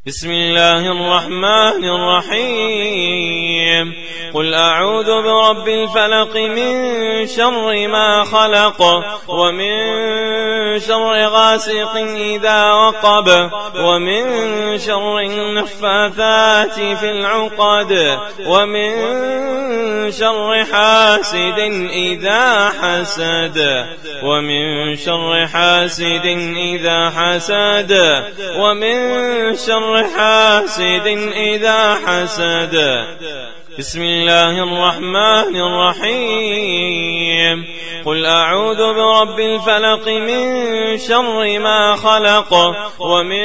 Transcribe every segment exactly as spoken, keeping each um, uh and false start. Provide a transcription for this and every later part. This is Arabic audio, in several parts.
بسم الله الرحمن الرحيم قل أعوذ برب الفلق من شر ما خلق ومن شر غاسق إذا وقب ومن شر النفاثات في العقد ومن شر حاسد إذا حسد ومن شر حاسد إذا حسد ومن شر حاسد إذا حسد بسم الله الرحمن الرحيم قل أعوذ برب الفلق من شر ما خلق ومن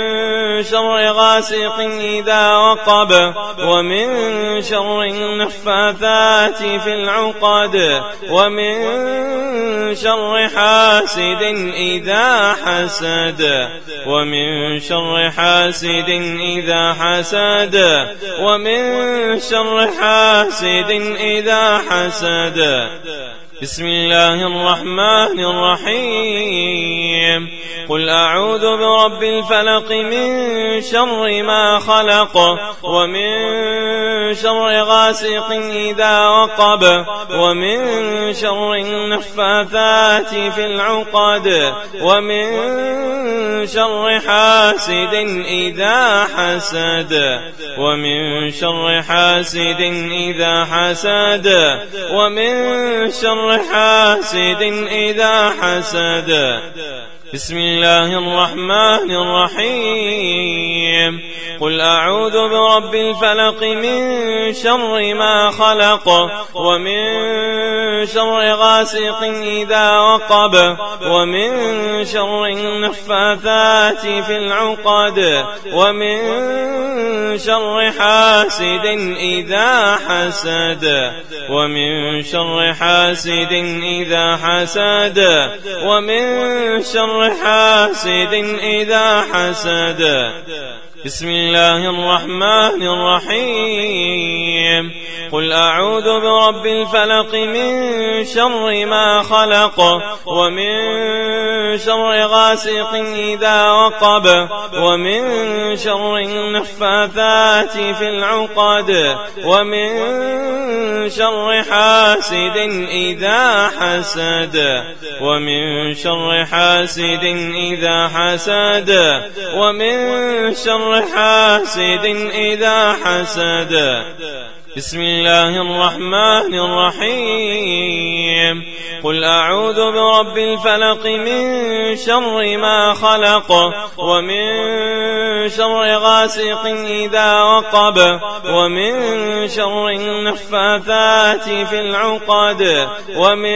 شر غاسق إذا وقب ومن شر النفاثات في العقد ومن شر حاسد إذا حسد ومن شر حاسد إذا حسد ومن شر حاسد إذا حسد بسم الله الرحمن الرحيم قل أعوذ برب الفلق من شر ما خلق ومن شر غاسق إذا وقب ومن شر النفاثات في العقد ومن شر حاسد إذا حسد ومن شر حاسد إذا حسد ومن شر حاسد إذا حسد بسم الله الرحمن الرحيم قل أعوذ برب الفلق من شر ما خلق ومن شر غاسق إذا وقب ومن شر النفاثات في العقد ومن شر حاسد إذا حسد ومن شر حاسد إذا حسد ومن شر حاسد إذا حسد بسم الله الرحمن الرحيم قل أعوذ برب الفلق من شر ما خلق ومن شر غاسق إذا وقب ومن شر النفاثات في العقد ومن شر حاسد إذا حسد ومن شر حاسد إذا حسد ومن شر حاسد إذا حسد بسم الله الرحمن الرحيم قل أعوذ برب الفلق من شر ما خلق ومن شر غاسق إذا وقب ومن شر النفاثات في العقد ومن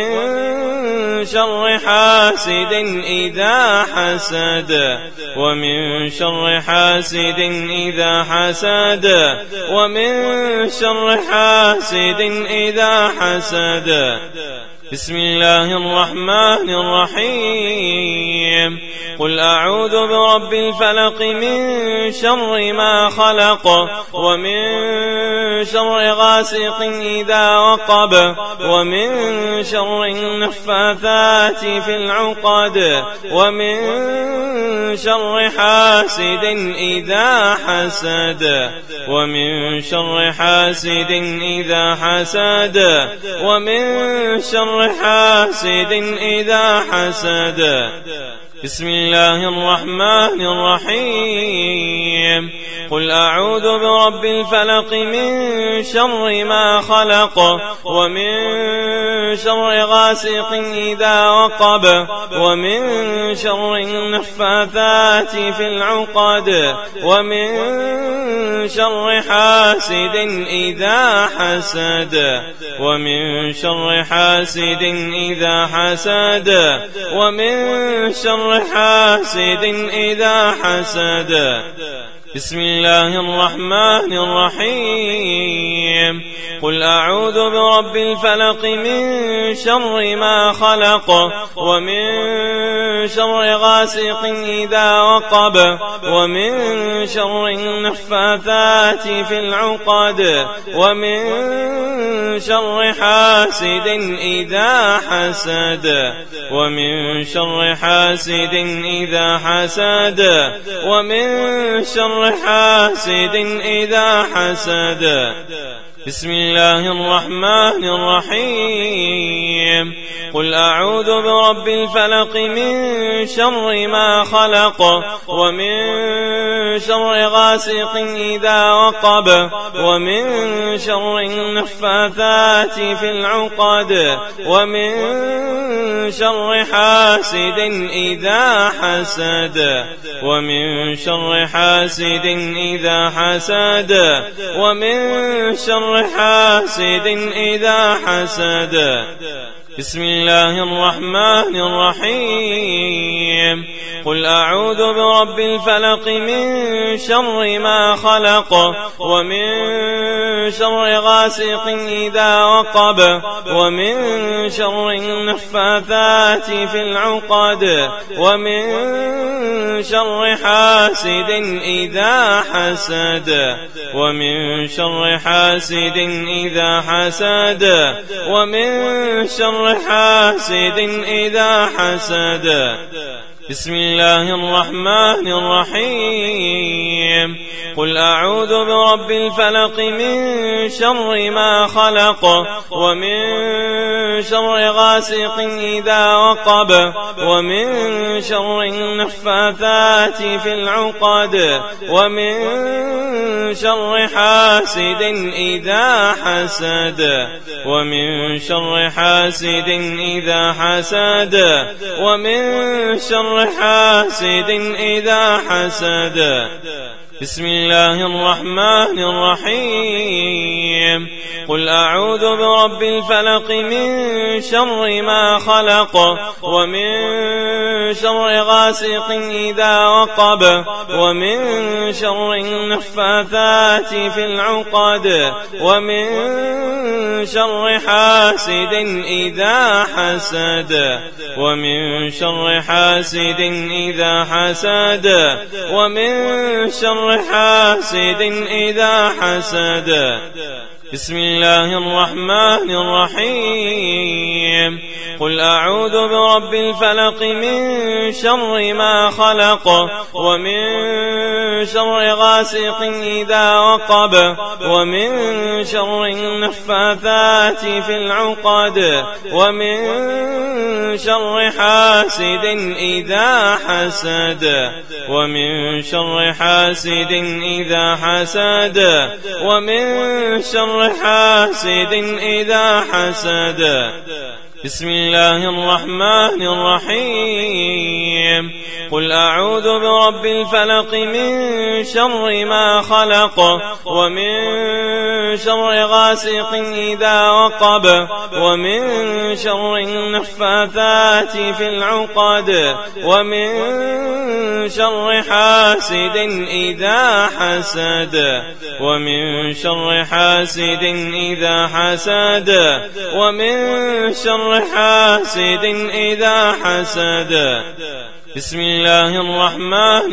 شر حاسد إذا حسد ومن شر حاسد إذا حسد ومن شر حاسد إذا حسد بسم الله الرحمن الرحيم قل أعوذ برب الفلق من شر ما خلق ومن شر غاسق إذا وقب ومن شر النفاثات في العقد ومن شر حاسد إذا حسد ومن شر حاسد إذا حسد ومن شر حاسد إذا حسد بسم الله الرحمن الرحيم قل أعوذ برب الفلق من شر ما خلق ومن شر غاسق إذا وقب ومن شر النفاثات في العقد ومن شر حاسد إذا حسد ومن شر حاسد إذا حسد ومن شر حاسد إذا حسد بسم الله الرحمن الرحيم قل أعوذ برب الفلق من شر ما خلق ومن شر غاسق إذا وقب ومن شر النفاثات في العقد ومن شر حاسد إذا حسد ومن شر حاسد إذا حسد ومن شر حاسد إذا حسد. بسم الله الرحمن الرحيم. قل أعوذ برب الفلق من شر ما خلق ومن شر غاسق إذا وقب ومن شر النفاثات في العقد ومن شر حاسد إذا حسد ومن شر حاسد إذا حسد ومن شر حاسد إذا حسد. بسم الله الرحمن الرحيم. قل أعوذ برب الفلق من شر ما خلق ومن شر غاسق إذا وقب ومن شر النفاثات في العقد ومن شر حاسد إذا حسد ومن شر حاسد إذا حسد ومن شر حاسد إذا حسد. بسم الله الرحمن الرحيم. قل أعوذ برب الفلق من شر ما خلق ومن شر غاسق إذا وقب ومن شر النفاثات في العقد ومن شر حاسد إذا حسد ومن شر حاسد إذا حسد ومن شر حاسد إذا حسد. بسم الله الرحمن الرحيم. قل أعوذ برب الفلق من شر ما خلق ومن شر غاسق إذا وقب ومن شر النفاثات في العقد ومن شر حاسد إذا حسد ومن شر حاسد إذا حسد ومن شر حاسد إذا حسد. بسم الله الرحمن الرحيم. قل أعوذ برب الفلق من شر ما خلق ومن شر غاسق إذا وقب ومن شر النفاثات في العقد ومن شر حاسد إذا حسد ومن شر حاسد إذا حسد ومن شر حاسد إذا حسد. بسم الله الرحمن الرحيم. قل أعوذ برب الفلق من شر ما خلق ومن شر غاسق إذا وقب ومن شر النفاثات في العقد ومن شر حاسد إذا حسد ومن شر حاسد إذا حسد ومن شر حاسد إذا حسد. بسم الله الرحمن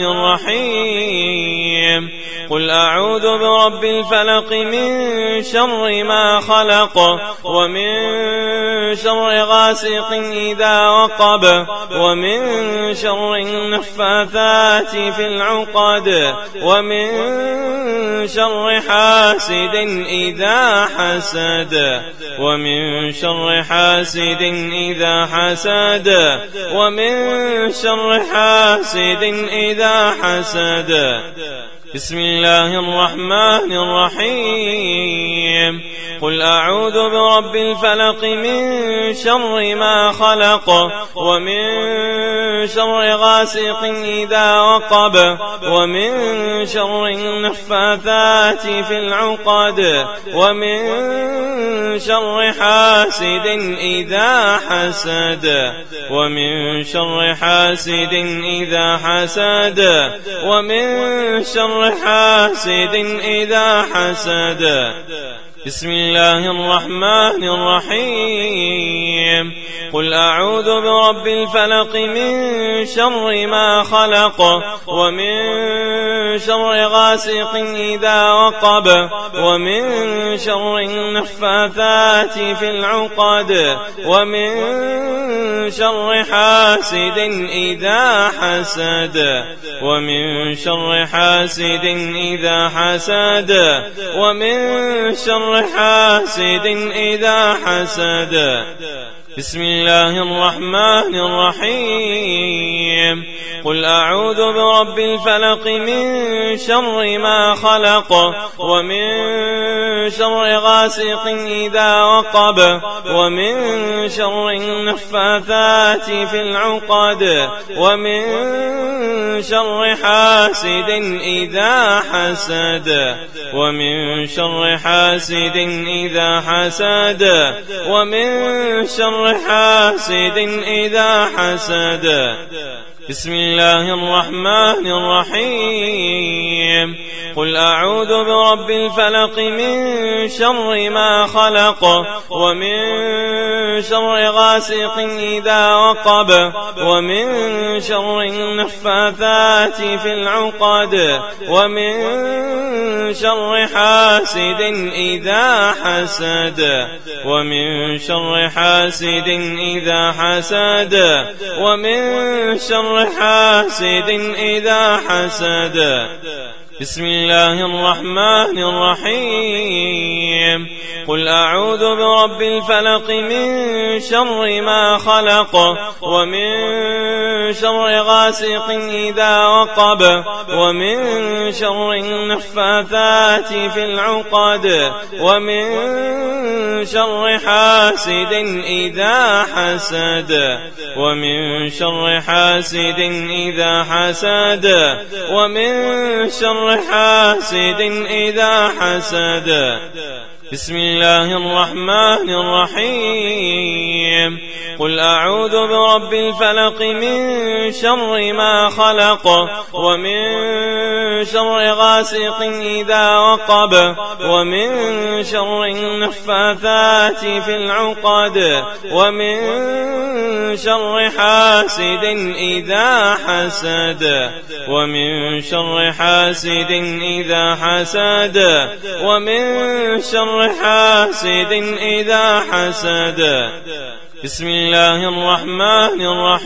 الرحيم. قل أعوذ برب الفلق من شر ما خلق ومن شر غاسق إذا وقب ومن شر النفاثات في العقد ومن شر حاسد إذا حسد ومن شر حاسد إذا حسد ومن شر حاسد إذا حسد. بسم الله الرحمن الرحيم. قل أعوذ برب الفلق من شر ما خلق ومن شر غاسق إذا وقب ومن شر النفاثات في العقد ومن شر حاسد إذا حسد ومن شر حاسد إذا حسد ومن شر حاسد إذا حسد. بسم الله الرحمن الرحيم قل أعوذ برب الفلق من شر ما خلق ومن شر غاسق إذا وقب ومن شر النفاثات في العقد ومن شر حاسد إذا حسد ومن شر حاسد إذا حسد ومن شر حاسد إذا حسد بسم الله الرحمن الرحيم قل أعوذ برب الفلق من شر ما خلق ومن شر غاسق إذا وقب ومن شر النفاثات في العقد ومن شر حاسد إذا حسد ومن شر حاسد إذا حسد ومن شر حاسد إذا حسد بسم الله الرحمن الرحيم قل أعوذ برب الفلق من شر ما خلق ومن شر غاسق إذا وقب ومن شر النفاثات في العقد ومن شر حاسد إذا حسد ومن شر حاسد إذا حسد ومن شر حاسد إذا حسد بسم الله الرحمن الرحيم قل أعوذ برب الفلق من شر ما خلق ومن شر غاسق إذا وقب ومن شر النفاثات في العقد ومن شر حاسد إذا حسد ومن شر حاسد إذا حسد ومن شر حاسد إذا حسد بسم الله الرحمن الرحيم قل أعوذ برب الفلق من شر ما خلق ومن شر غاسق إذا وقب ومن شر النفاثات في العقد ومن شر حاسد إذا حسد ومن شر حاسد إذا حسد ومن شر حاسد إذا حسد بسم الله الرحمن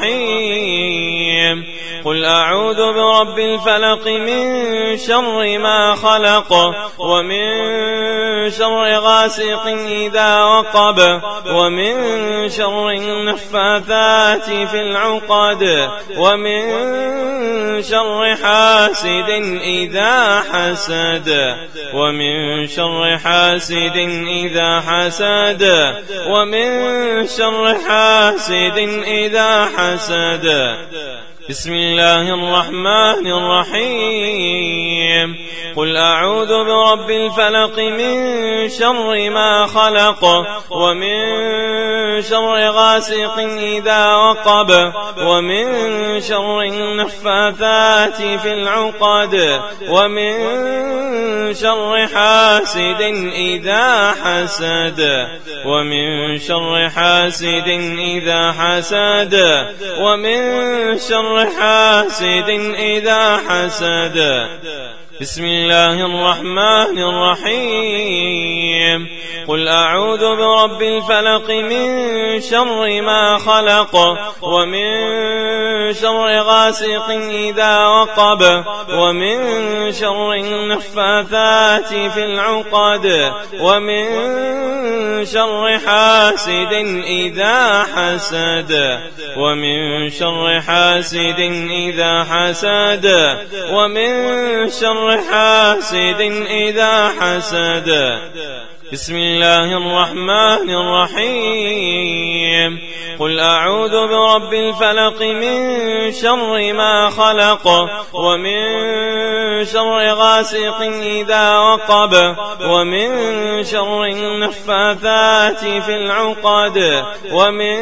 الرحيم قل أعوذ برب الفلق من شر ما خلق ومن شر غاسق إذا وقب ومن شر النفاثات في العقد ومن شر حاسد إذا حسد ومن شر حاسد إذا حسد ومن شر حاسد إذا حسد بسم الله الرحمن الرحيم قل أعوذ برب الفلق من شر ما خلق ومن شر غاسق إذا وقب ومن شر النفاثات في العقد ومن شر حاسد إذا حسد ومن شر حاسد إذا حسد ومن شر حاسد إذا حسد بسم الله الرحمن الرحيم قل أعوذ برب الفلق من شر ما خلق ومن شر غاسق إذا وقب ومن شر النفاثات في العقد ومن شر حاسد إذا حسد ومن شر حاسد إذا حسد ومن شر حاسد إذا حسد بسم الله الرحمن الرحيم قل أعوذ برب الفلق من شر ما خلق ومن شر غاسق إذا وقب ومن شر النفاثات في العقد ومن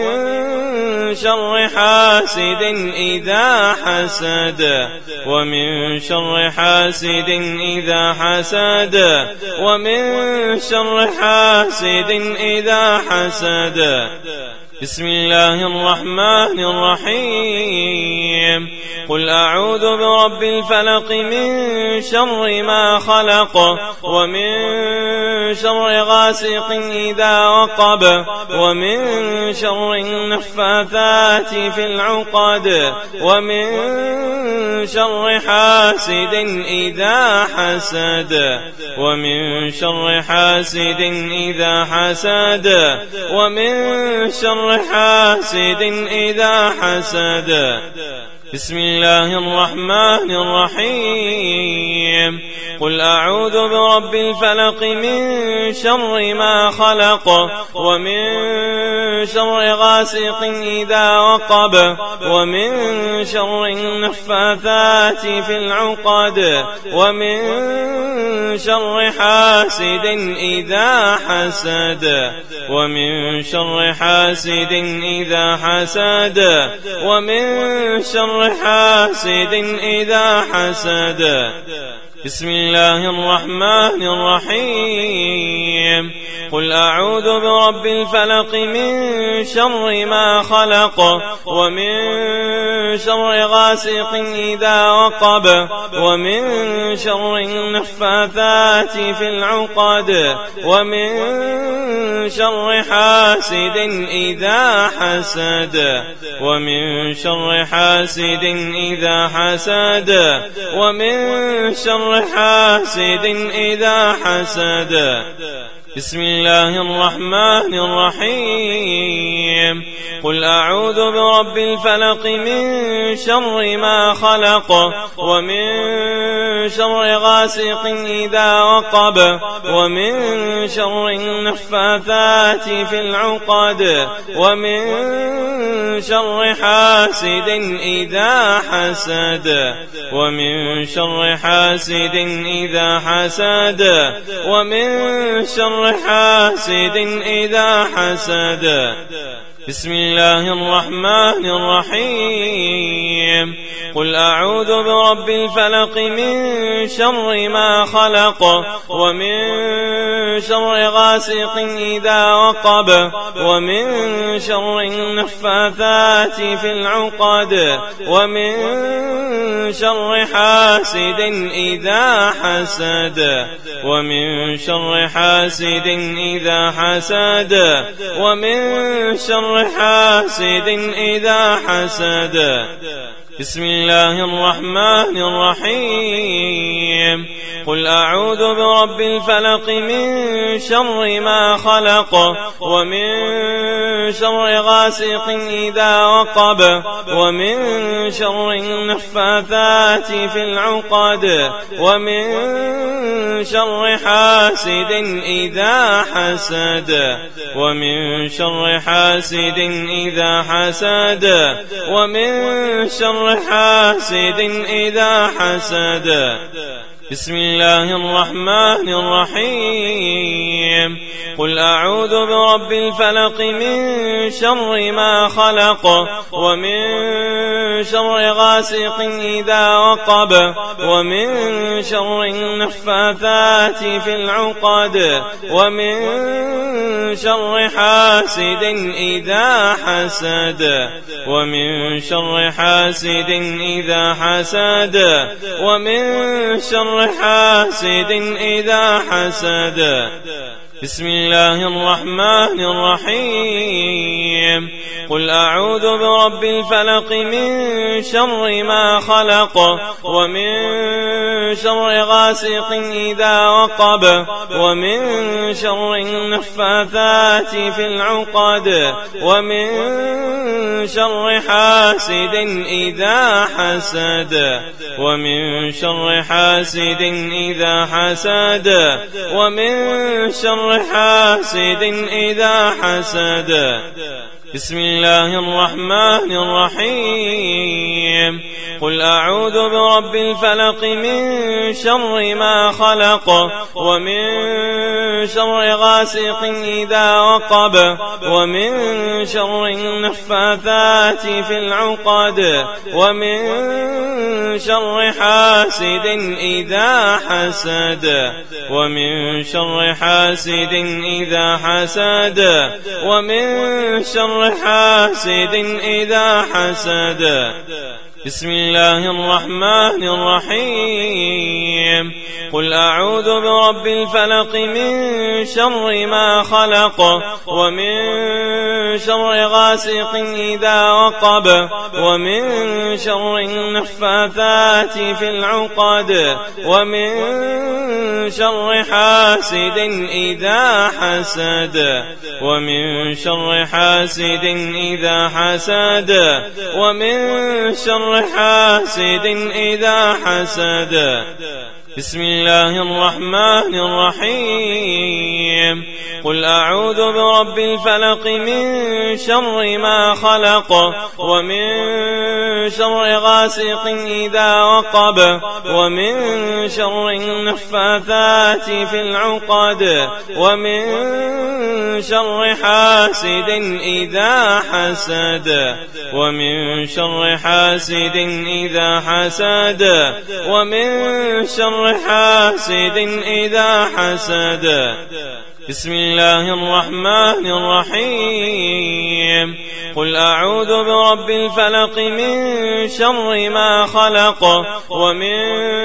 شر حاسد إذا حسد ومن شر حاسد إذا حسد ومن شر حاسد إذا حسد. بسم الله الرحمن الرحيم. قل أعوذ برب الفلق من شر ما خلق ومن شر غاسق إذا وقب ومن شر النفاثات في العقد ومن شر حاسد إذا حسد ومن شر حاسد إذا حسد ومن شر حاسد إذا حسد. بسم الله الرحمن الرحيم. قل أعوذ برب الفلق من شر ما خلق ومن شر غاسق إذا وقب ومن شر النفاثات في العقد ومن شر حاسد إذا حسد ومن شر حاسد إذا حسد ومن شر حاسد إذا حسد. بسم الله الرحمن الرحيم. قل أعوذ برب الفلق من شر ما خلق ومن شر غاسق إذا وقب ومن شر النفاثات في العقد ومن شر حاسد إذا حسد ومن شر حاسد إذا حسد ومن شر حاسد إذا حسد. بسم الله الرحمن الرحيم. قل أعوذ برب الفلق من شر ما خلق ومن شر غاسق إذا وقب ومن شر النفاثات في العقد ومن شر حاسد إذا حسد ومن شر حاسد إذا حسد ومن شر حاسد إذا حسد. بسم الله الرحمن الرحيم. قل أعوذ برب الفلق من شر ما خلق ومن شر غاسق إذا وقب ومن شر النفاثات في العقد ومن شر حاسد إذا حسد ومن شر حاسد إذا حسد ومن شر حاسد إذا حسد. بسم الله الرحمن الرحيم. قل أعوذ برب الفلق من شر ما خلق ومن شر غاسق إذا وقب ومن شر النفاثات في العقد ومن شر حاسد إذا حسد ومن شر حاسد إذا حسد ومن شر حاسد إذا حسد. بسم الله الرحمن الرحيم. قل أعوذ برب الفلق من شر ما خلق ومن شر غاسق إذا وقب ومن شر النفاثات في العقد ومن شر حاسد إذا حسد ومن شر حاسد إذا حسد ومن شر حاسد إذا حسد. بسم الله الرحمن الرحيم. قل أعوذ برب الفلق من شر ما خلق ومن شر غاسق إذا وقب ومن شر النفاثات في العقد ومن شر حاسد إذا حسد ومن شر حاسد إذا حسد ومن شر حاسد إذا حسد. بسم الله الرحمن الرحيم قل أعوذ برب الفلق من شر ما خلق ومن شر غاسق إذا وقب ومن شر النفاثات في العقد ومن شر حاسد إذا حسد ومن شر حاسد إذا حسد ومن شر حاسد إذا حسد بسم الله الرحمن الرحيم قل أعوذ برب الفلق من شر ما خلق ومن شر غاسق إذا وقب ومن شر النفاثات في العقد ومن شر حاسد إذا حسد ومن شر حاسد إذا حسد ومن شر حاسد إذا حسد بسم الله الرحمن الرحيم قل أعوذ برب الفلق من شر ما خلق ومن شر غاسق إذا وقب ومن شر النفاثات في العقد ومن شر حاسد إذا حسد ومن شر حاسد إذا حسد ومن شر حاسد إذا حسد بسم الله الرحمن الرحيم قل أعوذ برب الفلق من شر ما خلق ومن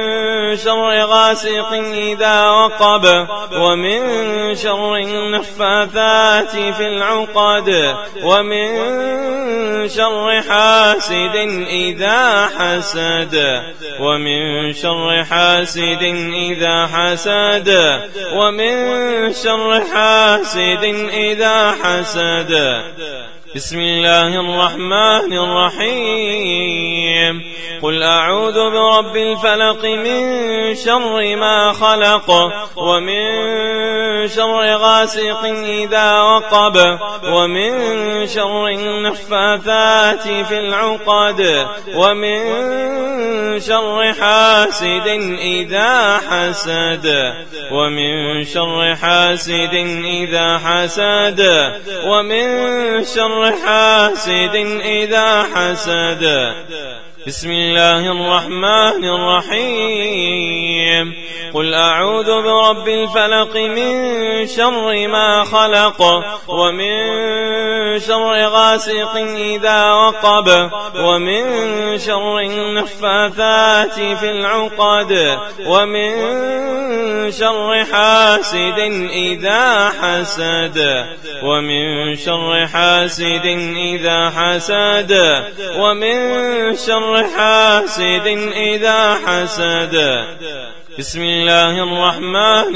شر غاسق إذا وقب ومن شر النفاثات في العقد ومن شر حاسد إذا حسد ومن شر حاسد إذا حسد ومن شر حاسد إذا حسد بسم الله الرحمن الرحيم قل أعوذ برب الفلق من شر ما خلق ومن شر غاسق إذا وقب ومن شر النفاثات في العقد ومن شر حاسد إذا حسد ومن شر حاسد إذا حسد ومن شر حاسد إذا حسد بسم الله الرحمن الرحيم قل أعوذ برب الفلق من شر ما خلق ومن شر غاسق إذا وقب ومن شر النفاثات في العقد ومن شر حاسد إذا حسد ومن شر حاسد إذا حسد ومن شر حاسد إذا حسد بسم الله الرحمن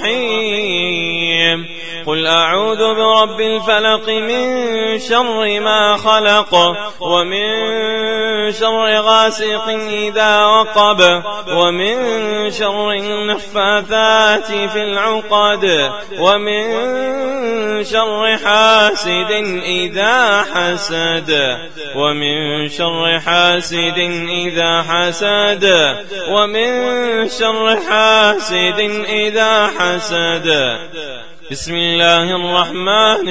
الرحيم قل أعوذ برب الفلق من شر ما خلق ومن شر غاسق إذا وقب ومن شر النفاثات في العقد ومن شر حاسد إذا حسد ومن شر حاسد إذا حسد ومن شر حاسد إذا حسد بسم الله الرحمن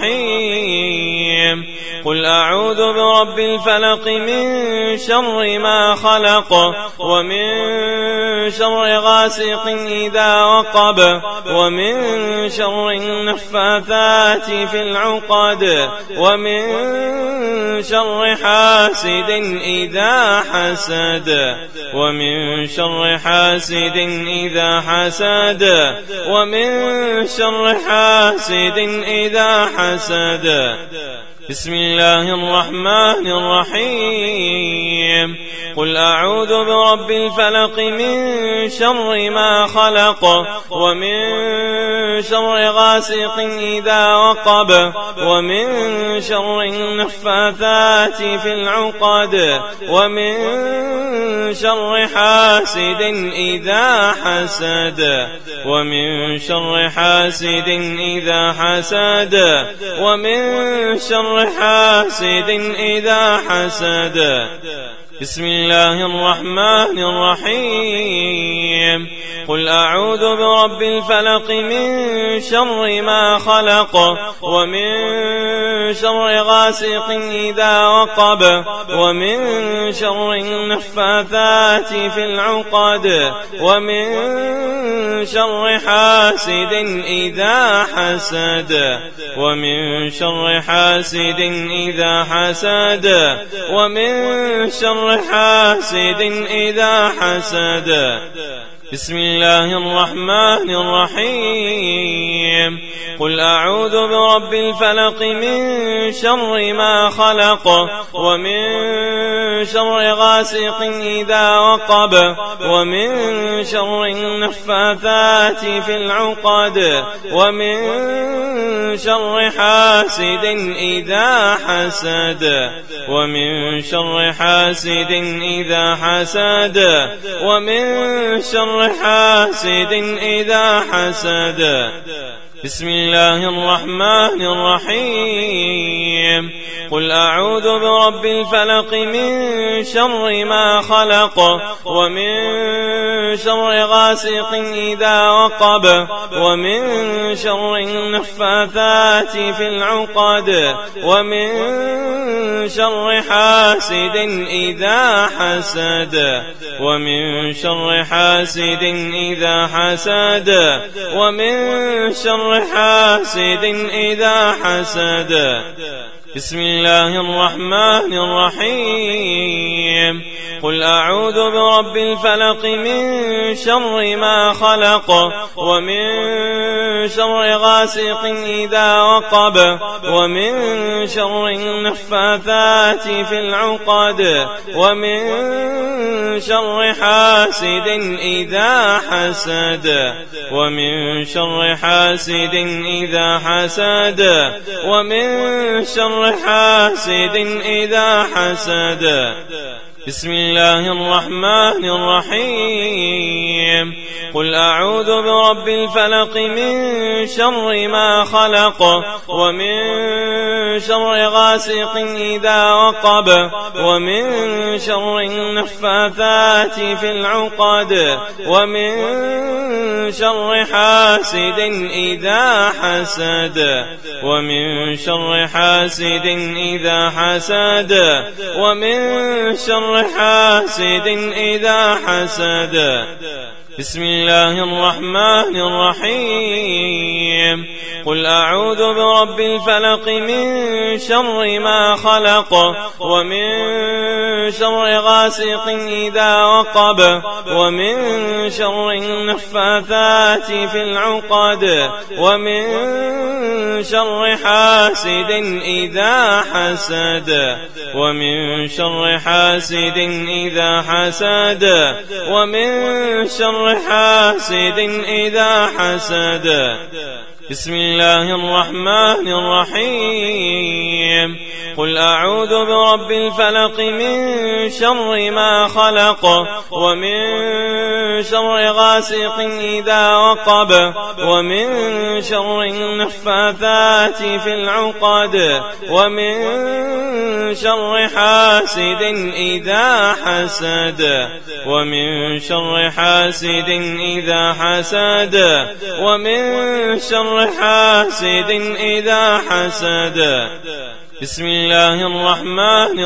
الرحيم قل أعوذ برب الفلق من شر ما خلق ومن شر غاسق إذا وقب ومن شر النفاثات في العقد ومن شر حاسد إذا حسد ومن شر حاسد إذا حسد ومن شر حاسد إذا حسد بسم الله الرحمن الرحيم قل أعوذ برب الفلق من شر ما خلق ومن شر غاسق إذا وقب ومن شر النفاثات في العقد ومن شر حاسد إذا حسد ومن شر حاسد إذا حسد ومن شر حاسد إذا حسد. بسم الله الرحمن الرحيم. قل أعوذ برب الفلق من شر ما خلق ومن شر غاسق إذا وقب ومن شر النفاثات في العقد ومن شر حاسد إذا حسد ومن شر حاسد إذا حسد ومن شر حاسد إذا حسد. بسم الله الرحمن الرحيم. قل أعوذ برب الفلق من شر ما خلق ومن شر غاسق إذا وقب ومن شر النفاثات في العقد ومن شر حاسد إذا حسد ومن شر حاسد إذا حسد ومن شر حاسد إذا حسد. بسم الله الرحمن الرحيم. قل أعوذ برب الفلق من شر ما خلق ومن شر غاسق إذا وقب ومن شر النفاثات في العقد ومن شر حاسد إذا حسد ومن شر حاسد إذا حسد ومن شر حاسد إذا حسد. بسم الله الرحمن الرحيم. قل أعوذ برب الفلق من شر ما خلق ومن شر غاسق إذا وقب ومن شر النفاثات في العقد ومن شر حاسد إذا حسد ومن شر حاسد إذا حسد ومن شر حاسد إذا حسد. بسم الله الرحمن الرحيم. قل أعوذ برب الفلق من شر ما خلق ومن شر غاسق إذا وقب ومن شر النفاثات في العقد ومن شر حاسد إذا حسد ومن شر حاسد إذا حسد ومن شر حاسد إذا حسد. بسم الله الرحمن الرحيم. قل أعوذ برب الفلق من شر ما خلق ومن شر غاسق إذا وقب ومن شر النفاثات في العقد ومن شر حاسد إذا حسد ومن شر حاسد إذا حسد ومن شر حاسد إذا حسد. بسم الله الرحمن الرحيم. قل أعوذ برب الفلق من شر ما خلق ومن شر غاسق إذا وقب ومن شر النفاثات في العقد ومن شر حاسد إذا حسد ومن شر حاسد إذا حسد ومن شر حاسد إذا حسد. بسم الله الرحمن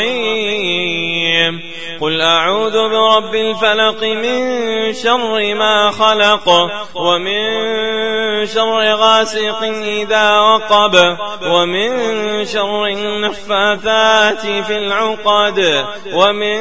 الرحيم. قل أعوذ برب الفلق من شر ما خلق ومن شر غاسق إذا وقب ومن شر النفاثات في العقد ومن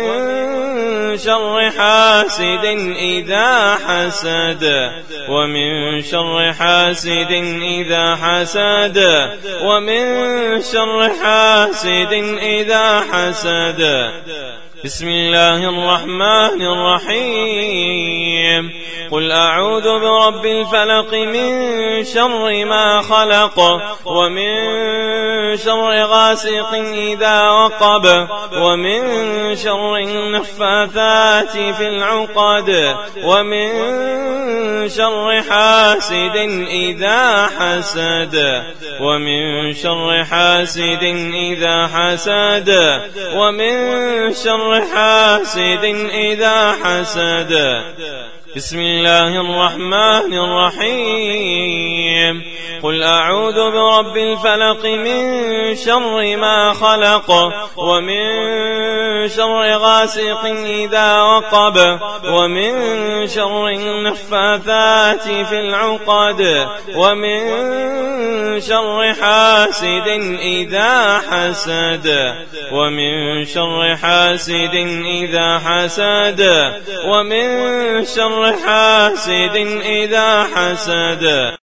شر حاسد إذا حسد ومن شر حاسد إذا حسد ومن شر حاسد إذا حسد. بسم الله الرحمن الرحيم قل أعوذ برب الفلق من شر ما خلق ومن شر غاسق إذا وقب ومن شر النفاثات في العقد ومن شر حاسد إذا حسد ومن شر حاسد إذا حسد ومن شر حاسد إذا حسد بسم الله الرحمن الرحيم قل أعوذ برب الفلق من شر ما خلق ومن شر غاسق إذا وقب ومن شر النفاثات في العقد ومن شر حاسد إذا حسد ومن شر حاسد إذا حسد ومن شر حاسد إذا حسد